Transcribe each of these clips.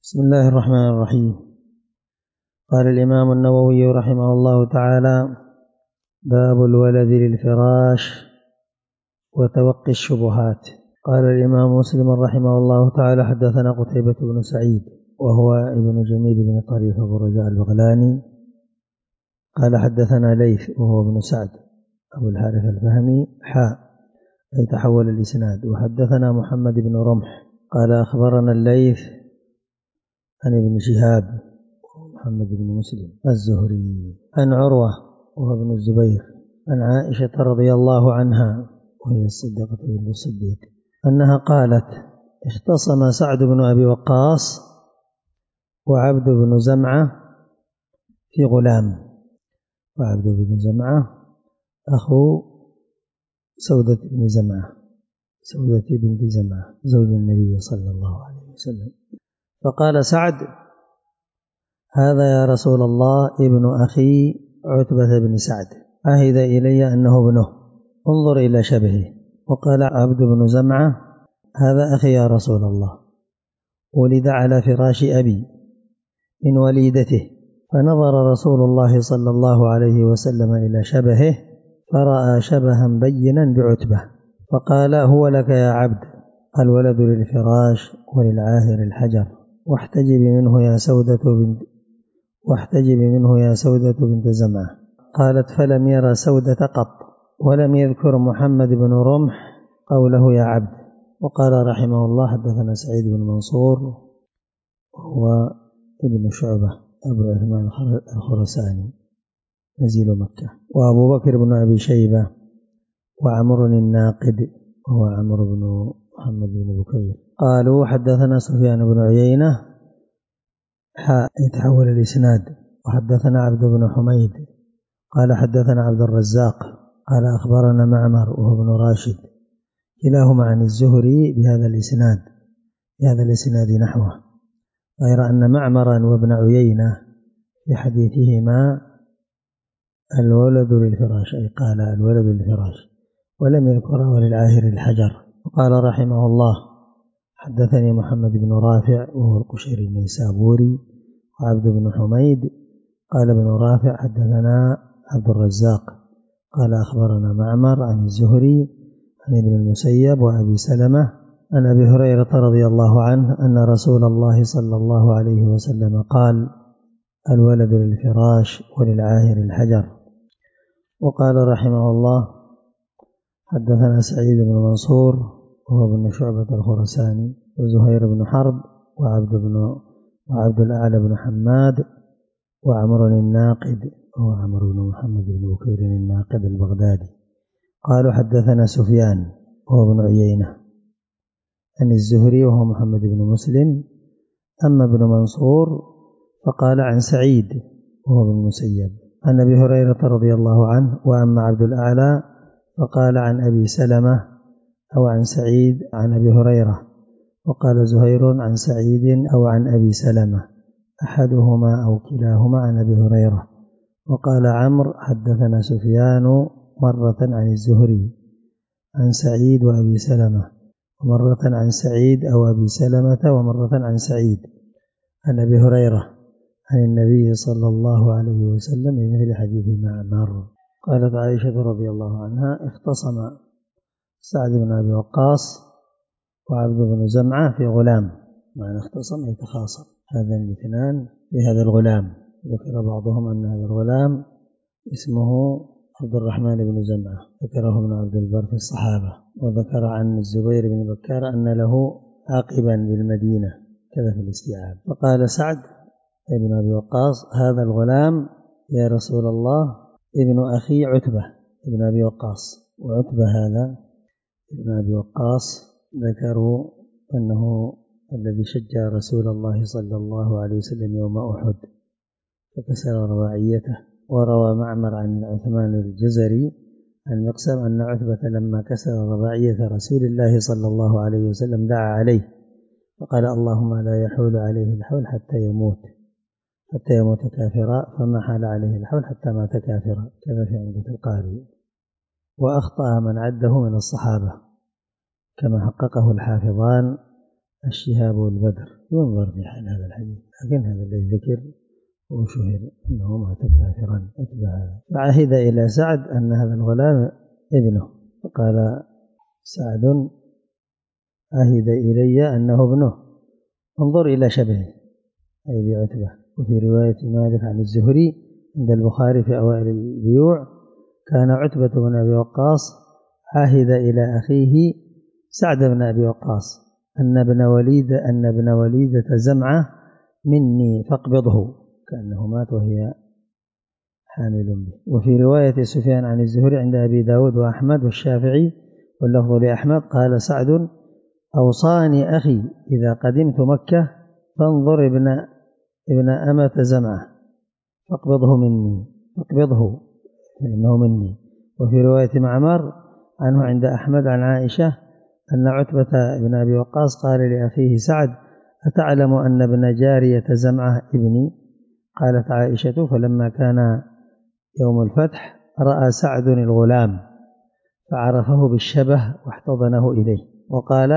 بسم الله الرحمن الرحيم. قال الإمام النووي رحمه الله تعالى: باب الولد للفراش وتوقي الشبهات. قال الإمام مسلم رحمه الله تعالى: حدثنا قتيبة بن سعيد وهو ابن جميل بن طريف أبو الرجاء البغلاني قال حدثنا ليث وهو ابن سعد أبو الحارث الفهمي أي تحول الإسناد. وحدثنا محمد بن رمح قال أخبرنا الليث عن ابن شهاب محمد بن مسلم الزهري عن عروة وهو ابن الزبير عن عائشة رضي الله عنها وهي الصديقة بنت الصديق أنها قالت: اختصم سعد بن أبي وقاص وعبد بن زمعة في غلام. وعبد بن زمعة أخو سودة بنت زمعة زوج النبي صلى الله عليه وسلم. فقال سعد: هذا يا رسول الله ابن أخي عتبة بن سعد، عهد إلي أنه ابنه، انظر إلى شبهه. وقال عبد بن زمعة: هذا أخي يا رسول الله، ولد على فراش أبي من وليدته. فنظر رسول الله صلى الله عليه وسلم إلى شبهه فرأى شبها بينا بعتبة، فقال: هو لك يا عبد، الولد للفراش وللعاهر الحجر، واحتجب منه يا سودة بنت زمعة. قالت: فلم ير سودة قط، ولم يذكر محمد بن رمح قوله يا عبد. وقال رحمه الله: حدثنا سعيد بن منصور وهو ابن شعبة أبو عثمان الخرساني نزيل مكة، وأبو بكر بن أبي شيبة، وعمر الناقد وهو عمر بن محمد بن بكير. قالوا: حدثنا سفيان بن عيينة يتحول الإسناد. وحدثنا عبد بن حميد قال حدثنا عبد الرزاق قال أخبرنا معمر وهو ابن راشد، كلاهما عن الزهري بهذا الإسناد نحوه، غير أن معمرا وابن عيينة في حديثهما الولد للفراش، أي قال الولد للفراش، ولم يذكره للعاهر الحجر. وقال رحمه الله: حدثني محمد بن رافع وهو القشيري النيسابوري، وعبد بن حميد قال ابن رافع حدثنا عبد الرزاق قال أخبرنا معمر عن الزهري عن ابن المسيب وأبي سلمة عن أبي هريرة رضي الله عنه أن رسول الله صلى الله عليه وسلم قال: الولد للفراش وللعاهر الحجر. وقال رحمه الله: حدثنا سعيد بن منصور وهو ابن شعبة الخرساني، وزهير بن حرب، وعبد الأعلى بن حماد، وعمر الناقد وهو عمر بن محمد بن بكير الناقد البغدادي. قالوا: حدثنا سفيان وهو ابن عيينة عن الزهري وهو محمد بن مسلم. أما ابن منصور فقال عن سعيد وهو ابن المسيب عن أبي هريرة رضي الله عنه. وأما عبد الأعلى فقال عن أبي سلمة أو عن سعيد عن أبي هريرة. وقال زهير عن سعيد أو عن أبي سلمة، أحدهما أو كلاهما عن أبي هريرة. وقال عمرو: حدثنا سفيان مرة عن الزهري عن سعيد وأبي سلمة، ومرة عن سعيد أو أبي سلمة، ومرة عن سعيد عن أبي هريرة عن النبي صلى الله عليه وسلم بمثل حديث معمر. قالت عائشة رضي الله عنها: اختصم سعد بن أبي وقاص وعبد بن زمعة في غلام. معنى اختصم يتخاصم هذان الاثنان في هذا الغلام. ذكر بعضهم أن هذا الغلام اسمه عبد الرحمن بن زمعة، ذكره ابن عبد البر في الصحابة. وذكر عن الزبير بن بكار أن له عاقبا بالمدينة كذا في الاستيعاب. فقال سعد ابن أبي وقاص: هذا الغلام يا رسول الله ابن أخي عتبة ابن أبي وقاص. وعتبة هذا ابن أبي وقاص ذكروا أنه الذي شجع رسول الله صلى الله عليه وسلم يوم أحد فكسر رباعيته. وروى معمر عن عثمان الجزري عن مقسم أن عتبة لما كسر رباعية رسول الله صلى الله عليه وسلم دعا عليه فقال: اللهم لا يحول عليه الحول حتى يموت كافرا، فما حال عليه الحول حتى مات كافرا، كذا في عمدة القاري. وأخطأ من عده من الصحابة كما حققه الحافظان الشهاب والبدر، ينظر في حال هذا الحديث، لكن هذا الذي ذكر وشهر أنه مات كافرا أتبع. فعهد إلى سعد أن هذا الغلام ابنه، فقال سعد عهد إلي أنه ابنه، انظر إلى شبهه أي بعتبة. وفي رواية مالك عن الزهري عند البخاري في أوائل البيوع كان عتبة بن أبي وقاص عهد إلى أخيه سعد بن أبي وقاص أن ابن وليدة زمعة مني فاقبضه، كأنه مات وهي حامل به. وفي رواية سفيان عن الزهري عند أبي داود وأحمد والشافعي واللفظ لأحمد قال سعد أوصاني أخي إذا قدمت مكة فانظر ابن أمة زمعة فاقبضه فإنه مني. وفي رواية معمر عنه عند أحمد عن عائشة أن عتبة بن أبي وقاص قال لأخيه سعد أتعلم أن ابن جارية زمعة ابني؟ قالت عائشة فلما كان يوم الفتح رأى سعد الغلام فعرفه بالشبه واحتضنه إليه وقال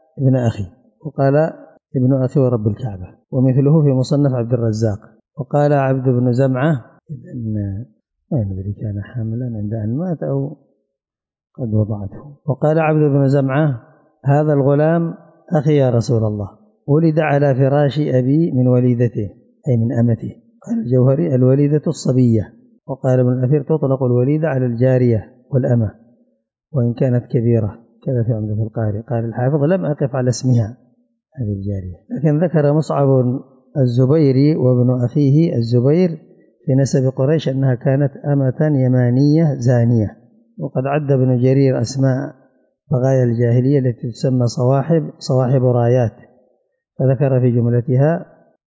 ابن أخي ورب الكعبة. ومثله في مصنف عبد الرزاق. وقال عبد بن زمعة ما ندري كان حاملا عند أن مات أو قد وضعته. وقال عبد بن زمعة هذا الغلام أخي يا رسول الله، ولد على فراش أبي من وليدته أي من أمته. قال الجوهري الوليدة الصبية. وقال ابن الأثير تطلق الوليدة على الجارية والأمة وإن كانت كبيرة، كذا في عمدة القاري. قال الحافظ لم أقف على اسمها هذه الجارية، لكن ذكر مصعب الزبيري وابن أخيه الزبير في نسب قريش أنها كانت أمة يمانية زانية. وقد عد ابن جرير أسماء بغايا الجاهلية التي تسمى صواحب رايات، فذكر في جملتها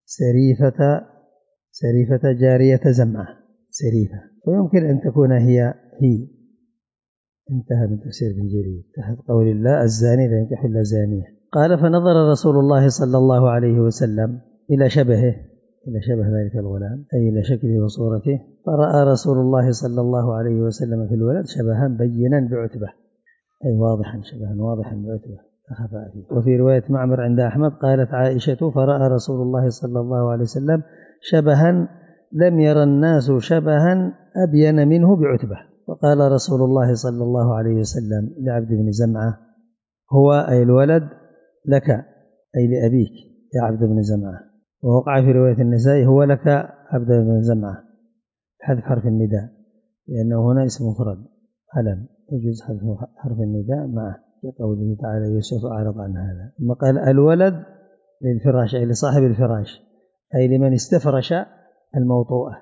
سريفة جارية زمعة سريفة، ويمكن أن تكون هي. انتهى من تفسير ابن جرير تحت قول الله الزاني لا ينكح إلا زانية. قال فنظر رسول الله صلى الله عليه وسلم إلى شبه ذلك الغلام أي إلى شكله وصورته، فرأى رسول الله صلى الله عليه وسلم في الولد شبها بينا بعتبة أي شبها واضحا بعتبة فخفى فيه. وفي رواية معمر عند أحمد قالت عائشة فرأى رسول الله صلى الله عليه وسلم شبها لم ير الناس شبها أبين منه بعتبة. وقال رسول الله صلى الله عليه وسلم لعبد بن زمعة هو أي الولد لك أي لأبيك يا عبد بن زمعة. ووقع في رواية النسائي هو لك عبد بن زمعة حذف حرف النداء لأنه هنا اسم مفرد علم يجوز حذف حرف النداء معه كقوله تعالى يوسف أعرض عن هذا. ثم قال الولد للفراش أي لصاحب الفراش أي لمن استفرش الموطوءة.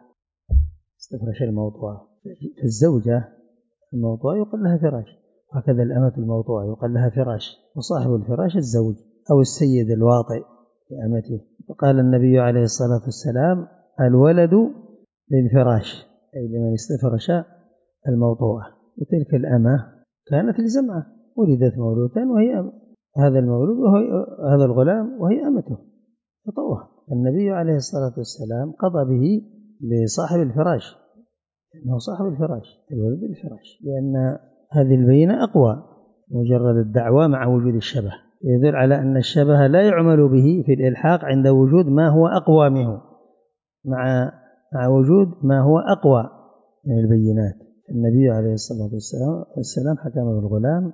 الزوجة الموطوءة يقال لها فراش، وهكذا الأمة الموطوءة يقال لها فراش، وصاحب الفراش الزوج أو السيد الواطئ لأمته. فقال النبي عليه الصلاة والسلام الولد للفراش أي لمن استفرش الموطوءة. وتلك الأمة كانت لزمعة ولدت مولودا وهي هذا المولود هذا الغلام وهي أمته فطوها. النبي عليه الصلاة والسلام قضى به لصاحب الفراش إنه صاحب الفراش الولد الفراش، لأن هذه البينة أقوى مجرد الدعوة مع وجود الشبه، يدل على أن الشبه لا يعمل به في الإلحاق عند وجود ما هو أقوى منه مع وجود ما هو أقوى من البينات. النبي عليه الصلاة والسلام حكم بالغلام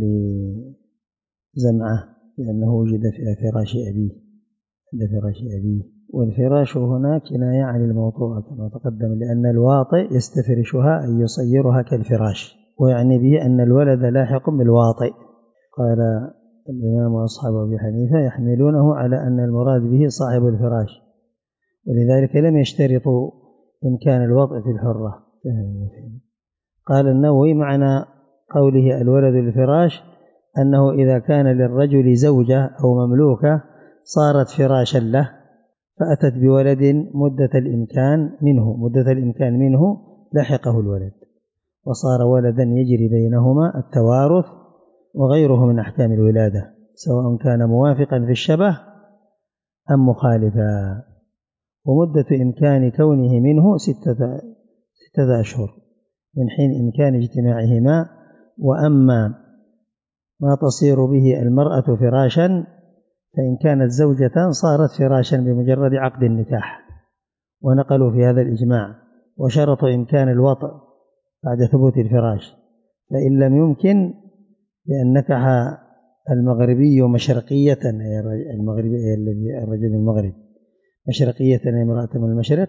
لزمعة لأنه وجد في فراش أبيه. والفراش هنا كناية عن الموطوءة كما تقدم، لأن الواطئ يستفرشها أي يصيرها كالفراش، ويعني به أن الولد لاحق بالواطئ. قال الإمام وأصحاب أبي حنيفة يحملونه على أن المراد به صاحب الفراش، ولذلك لم يشترطوا إمكان الوضع في الحرة. قال النووي معنى قوله الولد للفراش أنه إذا كان للرجل زوجة أو مملوكة صارت فراشا له فأتت بولد مدة الإمكان منه لحقه الولد وصار ولدا يجري بينهما التوارث وغيره من أحكام الولادة سواء كان موافقا في الشبه أم مخالفا. ومدة إمكان كونه منه 6 أشهر من حين إمكان اجتماعهما. وأما ما تصير به المرأة فراشا فإن كانت زوجة صارت فراشا بمجرد عقد النكاح، ونقلوا في هذا الإجماع، وشرطوا إمكان الوطء بعد ثبوت الفراش. فإن لم يمكن بأن نكح المغربي مشرقية، المغربي الذي الرجل من المغرب مشرقية امرأة من المشرق،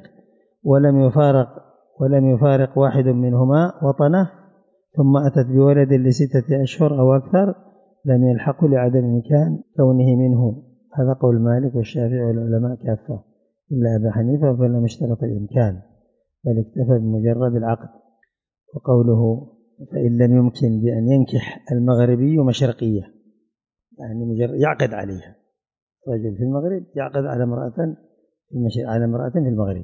ولم يفارق واحد منهما وطنه، ثم أتت بولد ل6 أشهر أو أكثر، لم يلحق لعدم إمكان كونه منه. هذا قول مالك والشافعي والعلماء كافة إلا أبا حنيفة، فلم يشترط الإمكان بل اكتفى بمجرد العقد. وقوله فإن لم يمكن بأن ينكح المغربي مشرقية، يعني مجرد يعقد عليها، رجل في المغرب يعقد على امرأة في المغرب،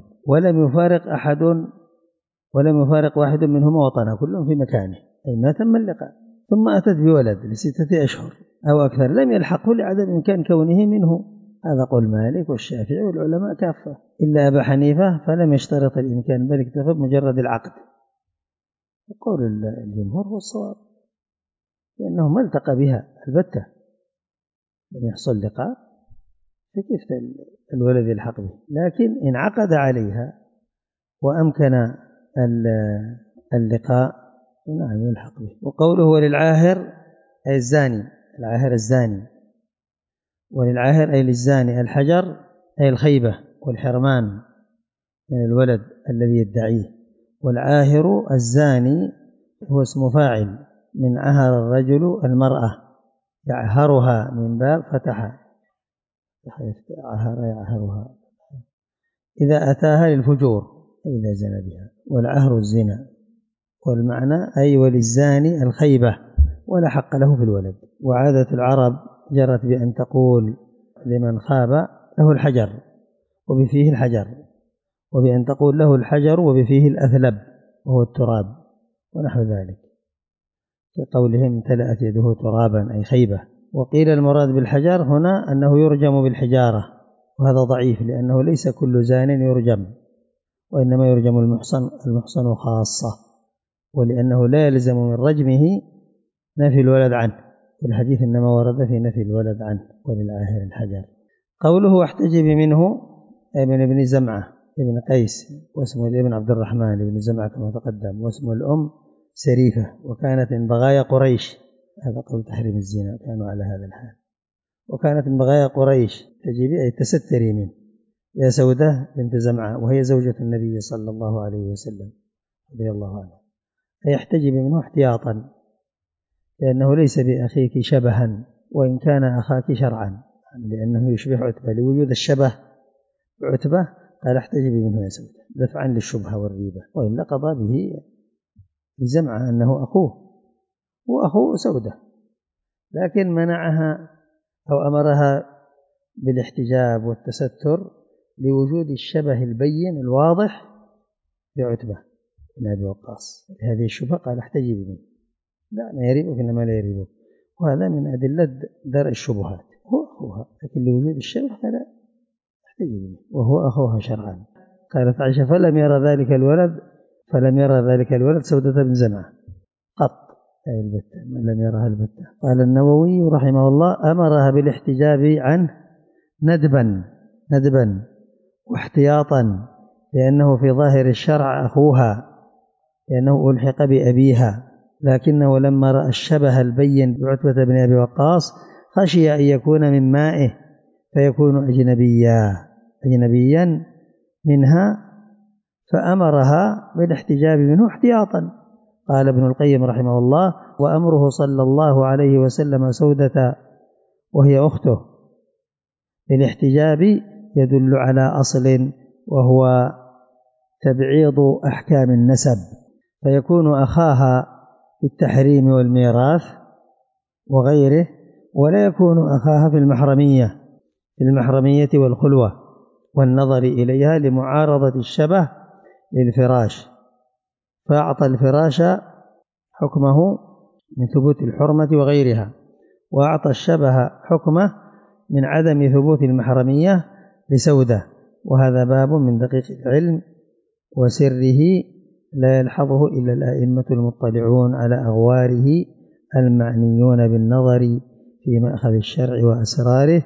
ولم يفارق واحد منهما وطنه، كلهم في مكانه أي ما تم اللقاء، ثم أتت بولد ل6 أشهر أو أكثر، لم يلحقه لعدم إمكان كونه منه. هذا قول مالك والشافعي والعلماء كافة إلا أبا حنيفة، فلم يشترط الإمكان بل اكتفى بمجرد العقد. وقول الجمهور هو الصواب، لأنه ما التقى بها البتة، لم يحصل لقاء، فكيف الولد يلحق به؟ لكن إن عقد عليها وأمكن اللقاء نعم يلحق به. وقوله وللعاهر أي الزاني، العاهر الزاني، وللعاهر أي للزاني الحجر أي الخيبة والحرمان من الولد الذي يدعيه. والعاهر الزاني هو اسم فاعل من عهر الرجل المرأة، يعهرها من باب فتح، يعهرها إذا أتاها للفجور إذا زنى بها، والعهر الزنا، والمعنى أي وللزاني الخيبة ولا حق له في الولد. وعادة العرب جرت بأن تقول لمن خاب له الحجر وبفيه الحجر، وبأن تقول له الحجر وبفيه الأثلب وهو التراب ونحو ذلك، كقولهم امتلأت يده ترابا أي خيبة. وقيل المراد بالحجر هنا أنه يرجم بالحجارة، وهذا ضعيف لأنه ليس كل زان يرجم، وإنما يرجم المحصن خاصة، ولأنه لا يلزم من رجمه نفي الولد عنه، والحديث إنما ورد في نفي الولد عنه. وللعاهر الحجر. قوله واحتجب منه ابن ابن زمعة ابن قيس، واسمه الابن عبد الرحمن ابن زمعة كما تقدم، واسمه الأم سريفة، وكانت من بغايا قريش، هذا قول تحريم الزنا، كانوا على هذا الحال. وكانت من بغايا قريش تجيبي أي تستري منه يا سودة بنت زمعة، وهي زوجة النبي صلى الله عليه وسلم رضي الله عنه. فيحتجب منه احتياطا، لأنه ليس بأخيك شبها وإن كان أخاك شرعا، لأنه يشبه عتبة، لوجود الشبه بعتبة قال احتجب منه يا سودة دفعا للشبهة والريبة، وإلا قضى به بزمعة أنه أخوه وأخوه سودة، لكن منعها أو أمرها بالاحتجاب والتستر لوجود الشبه البين الواضح بعتبة بن أبي وقاص. هذه الشبهة قال احتجب منه، لا ما يريبك إنما لا يريبك، وهذا من أدلة درء الشبهات، هو أخوها، لكن لوجود الشبه فلا احتجب منه وهو أخوها شرعا. قالت عائشة فلم يرى ذلك الولد سودة بن زمعة قط، أي البتة من لم يرها البتة. قال النووي رحمه الله أمرها بالاحتجاب عنه ندبا واحتياطا، لأنه في ظاهر الشرع أخوها، لأنه ألحق بأبيها، لكنه لما رأى الشبه البين بعتبة بن أبي وقاص خشي أن يكون من مائه فيكون أجنبيا منها، فأمرها بالاحتجاب منه احتياطا. قال ابن القيم رحمه الله وأمره صلى الله عليه وسلم سودة وهي أخته بالاحتجاب يدل على أصل، وهو تبعيض أحكام النسب، فيكون أخاها في التحريم والميراث وغيره، ولا يكون أخاها في المحرمية والخلوة والنظر إليها لمعارضة الشبه للفراش، فأعطى الفراش حكمه من ثبوت الحرمة وغيرها، وأعطى الشبه حكمه من عدم ثبوت المحرمية لسودة. وهذا باب من دقيق العلم وسره لا يلحظه إلا الأئمة المطلعون على أغواره المعنيون بالنظر في مأخذ الشرع وأسراره،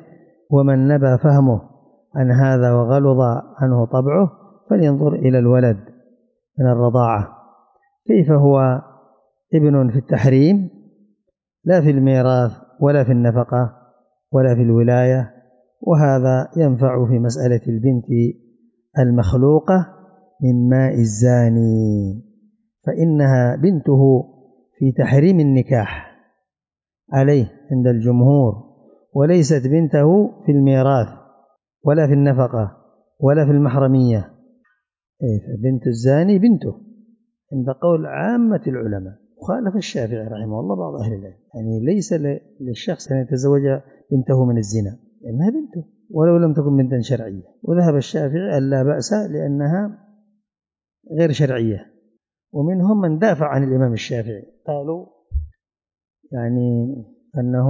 ومن نبى فهمه عن هذا وغلظ عنه طبعه فلينظر إلى الولد من الرضاعة كيف هو ابن في التحريم لا في الميراث ولا في النفقة ولا في الولاية. وهذا ينفع في مسألة البنت المخلوقة من ماء الزاني، فإنها بنته في تحريم النكاح عليه عند الجمهور، وليست بنته في الميراث ولا في النفقة ولا في المحرمية. فبنت الزاني بنته عند قول عامة العلماء، وخالف الشافعي رحمه الله بعض أهل العلم، يعني ليس للشخص أن يتزوج بنته من الزنا لأنها بنته ولو لم تكن بنتا شرعية. وذهب الشافعي أن لا بأس لأنها غير شرعية. ومنهم من دافع عن الإمام الشافعي قالوا يعني أنه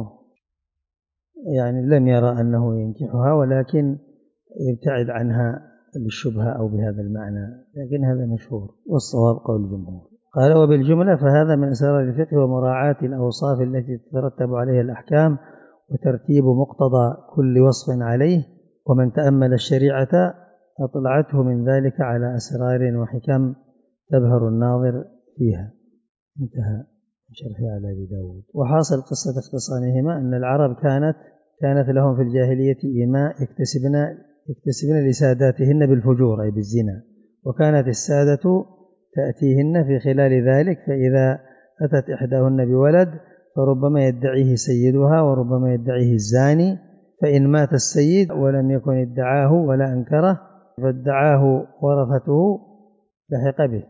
لم يرى أنه ينكحها ولكن يبتعد عنها للشبهة أو بهذا المعنى، لكن هذا مشهور والصواب قول الجمهور. قال وبالجملة فهذا من أسرار الفقه ومراعاة الأوصاف التي تترتب عليها الأحكام وترتيب مقتضى كل وصف عليه، ومن تأمل الشريعة أطلعته من ذلك على أسرار وحكم تبهر الناظر فيها. انتهى شرح على أبي داود. وحاصل قصة اختصامهما أن العرب كانت لهم في الجاهلية إماء يكتسبن لساداتهن بالفجور أي بالزنا، وكانت السادة تأتيهن في خلال ذلك، فإذا أتت إحداهن بولد فربما يدعيه سيدها وربما يدعيه الزاني، فإن مات السيد ولم يكن ادعاه ولا أنكره فادعاه ورثته لحق به،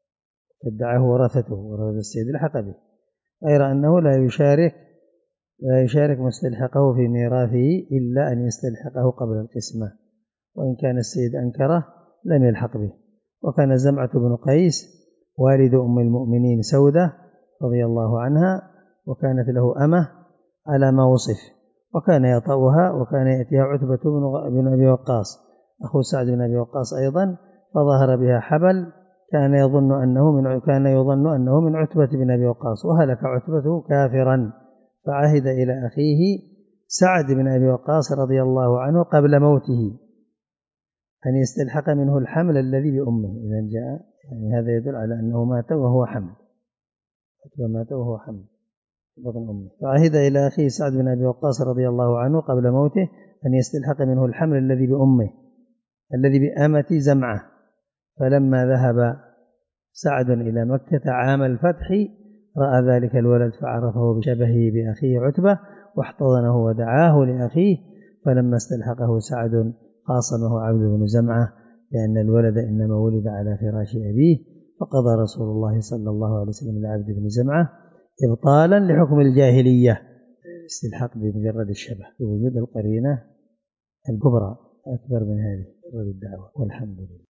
ورثة السيد لحق به، غير أنه لا يشارك مستلحقه في ميراثه إلا أن يستلحقه قبل القسمة، وإن كان السيد أنكره لم يلحق به. وكان زمعة بن قيس والد أم المؤمنين سودة رضي الله عنها، وكانت له أمه على ما وصف، وكان يطأها، وكان يأتيها عتبة بن أبي وقاص أخو سعد بن أبي وقاص أيضا، فظهر بها حبل كان يظن أنه من عتبة بن أبي وقاص، وهلك عتبة كافرا، فعهد إلى أخيه سعد بن أبي وقاص رضي الله عنه قبل موته أن يستلحق منه الحمل الذي بأمه إذا جاء، يعني هذا يدل على أنه مات وهو حمل، بطن أمه. فعهد إلى أخيه سعد بن أبي وقاص رضي الله عنه قبل موته أن يستلحق منه الحمل الذي بأمه الذي بأمة زمعة. فلما ذهب سعد إلى مكة عام الفتح رأى ذلك الولد فعرفه بشبهه بأخيه عتبة واحتضنه ودعاه لأخيه، فلما استلحقه سعد خاصمه عبد بن زمعة لأن الولد إنما ولد على فراش أبيه، فقضى رسول الله صلى الله عليه وسلم لعبد بن زمعة إبطالا لحكم الجاهلية استلحاق بمجرد الشبه بوجود القرينة الكبرى أكبر من هذه الدعوة. والحمد لله.